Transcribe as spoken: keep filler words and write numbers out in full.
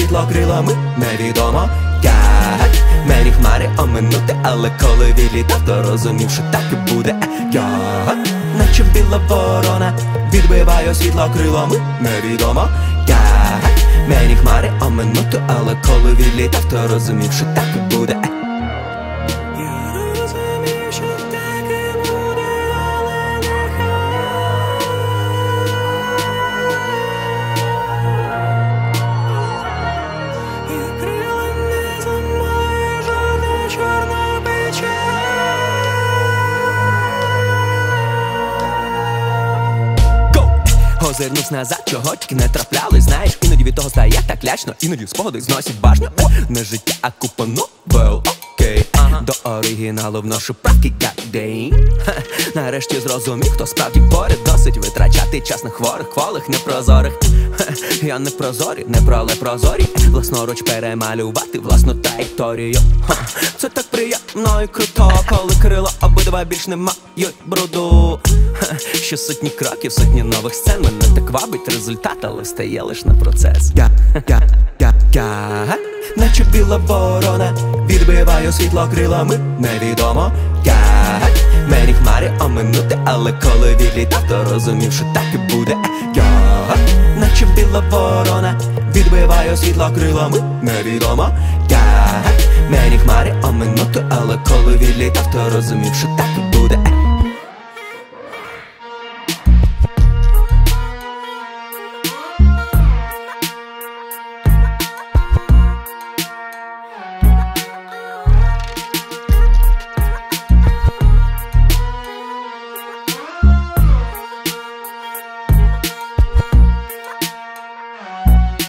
світло крилами, невідомо як мені хмари оминути, але коли відлітав, то розумів, що так і буде. Я, наче біла ворона, відбиваю світло крилами, невідомо як мені хмари оминути, але коли відлітав, то розумів, що так і буде. Озирнусь назад, чого тільки не траплялось, знаєш, іноді від того стає так лячно, іноді спогади зносять башню. Не життя, а купа новел, окей, ага. До оригіналу вношу правки, гаддейм. Нарешті зрозумів, хто справді поряд, досить витрачати час на хворих, кволих, непрозорих. Я не прозорі, не проле прозорі, власноруч перемалювати власну траєкторію. Це так приємно і круто, коли крила обидва більш не мають бруду. Ще сотні кроків, сотні нових сцен, мене так вабить результат, але стає лиш на процес. Я, я, я, я, наче біла ворона, відбиваю світло крилами, невідомо як мені хмари оминути, але коли відлітав, то розумів, що так і буде. Я, наче біла ворона, відбиваю світло крилами, невідомо як мені хмари оминути, але коли відлітав, то розумів, що так і буде.